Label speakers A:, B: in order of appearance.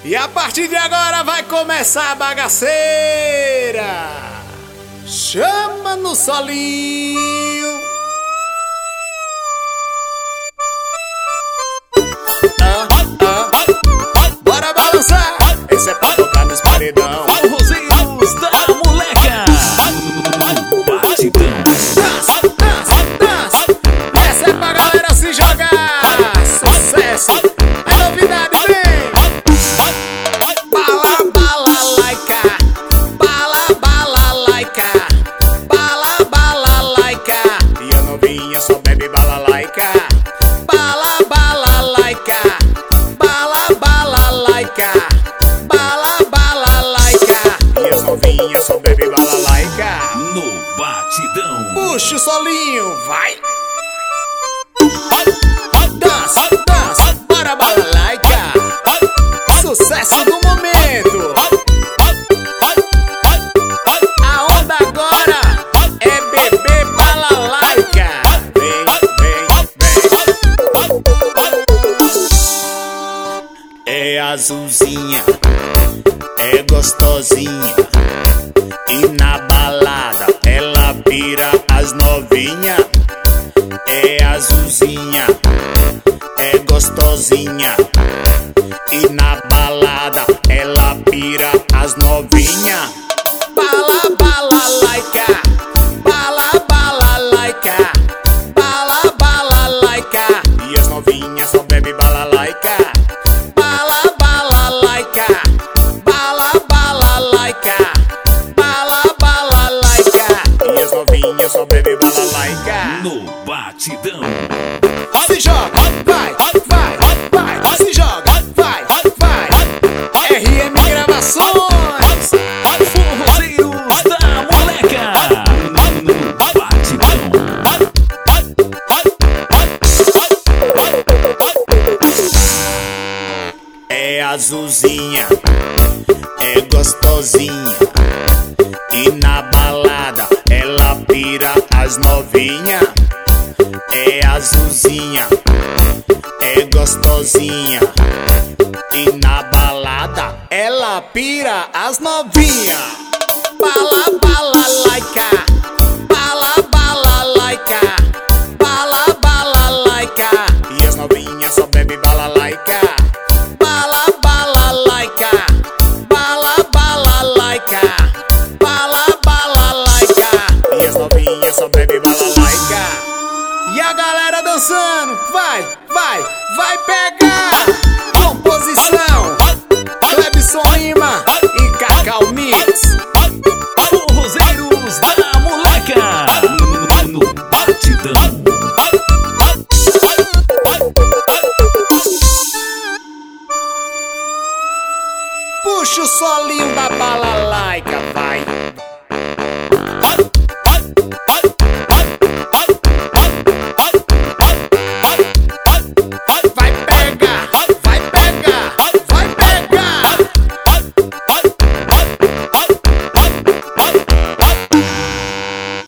A: E a partir de agora vai começar a bagaceira. Chama no solinho. Bora balançar. Esse é pra tocar nos paredão.
B: Forrozeiros da moleca. Batidão.
A: Essa é pra galera se jogar. Sucesso. É novidade, vem. Bala, bala, laica. Bala, bala, laica. Bala, bala, laica. E a novinha só bebe bala, laica. Bala, bala, laica. Bala, bala, laica. Bala, bala, laica. E as novinhas só bebe bala, laica.
B: No batidão.
A: Puxa o solinho, vai. Dança, dança, bora balalaica. Sucesso do momento. A onda agora é beber balalaica. Vem, vem, vem. É azulzinha, é gostosinha. E na balada ela pira as novinha. É azulzinha, é gostosinha. E na balada ela pira as novinha. Bala, bala, laica. Bala, bala, laica. Bala, bala, laica. E as novinhas só bebe bala, laica. Bala, bala, laica. Bala, bala, laica. Bala, bala, laica. E as novinhas só bebe bala, laica.
B: No batidão.
A: Se joga, vai, vai, vai. Se joga, vai, vai. RM Gravações.
B: Forrozeiros da moleca. No batidão.
A: É azulzinha, é gostosinha. E na balada ela pira as novinha. É azulzinha, é gostosinha. E na balada ela pira as novinha. Bala, bala, laica. Bala, bala, laica. Bala, bala, laica. E as novinhas só bebe bala, laica. Bala, bala, laica. Bala, bala, laica. Bala, bala, laica. E as novinhas só bebe bala, laica. E a galera dançando, vai, vai, vai pegar. Composição Clebson Lima e Cacau Mix.
B: Forrozeiros da moleca. No batidão.
A: Puxa o solinho da balalaica, vai.